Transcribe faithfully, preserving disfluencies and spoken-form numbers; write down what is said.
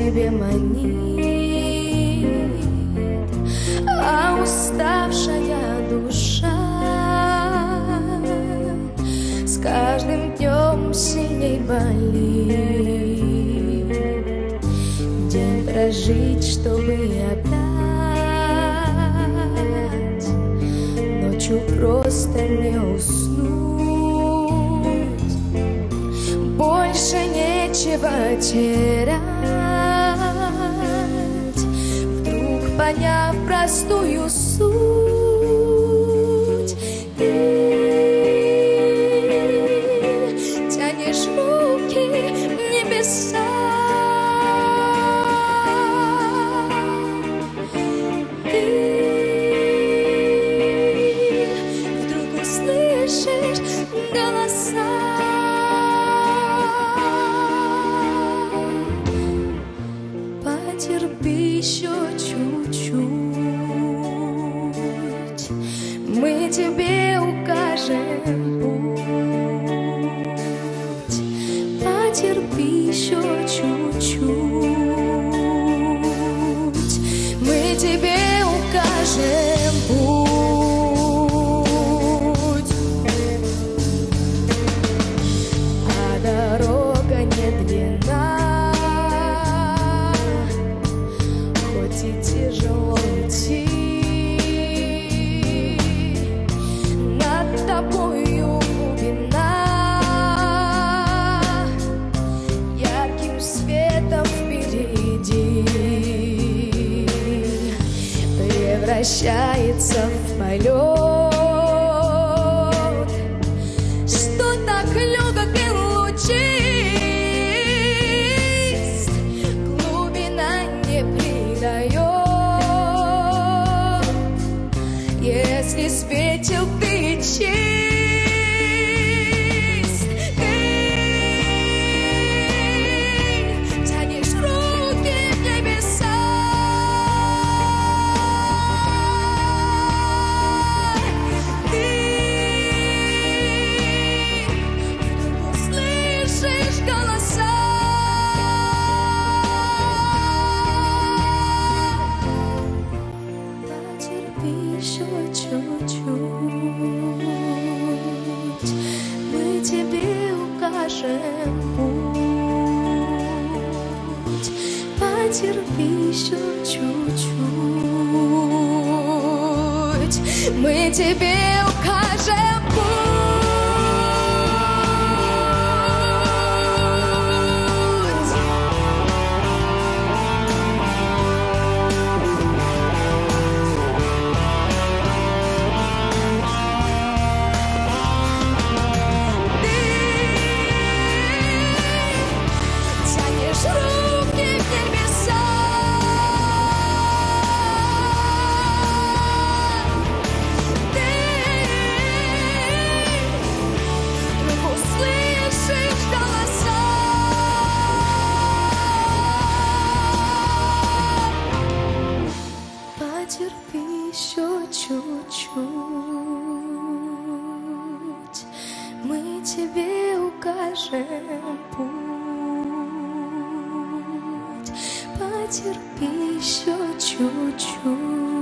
себе манит, а уставшая душа с каждым днем сильней болит. День прожить, чтобы отдать, ночью просто не уснуть. Больше нечего терять, вдруг поняв простую суть. Ты тянешь руки в небеса, ты вдруг услышишь голоса. Потерпи еще чуть-чуть, мы тебе укажем путь. Потерпи еще чуть-чуть, мы тебе укажем путь. А дорога не длинна, хоть и тяжело идти, над тобою глубина ярким светом впереди превращается в полет, что так легок и лучист, глубина не предает, если с петель ты чист. Ты тянешь руки в небеса, ты вдруг услышишь голоса. Потерпи еще чуть-чуть, мы тебе укажем путь. Потерпи еще чуть-чуть, мы тебе укажем путь. Тянешь руки в небеса, ты вдруг услышишь голоса. Потерпи еще чуть-чуть, мы тебе укажем путь. Потерпи еще чуть-чуть.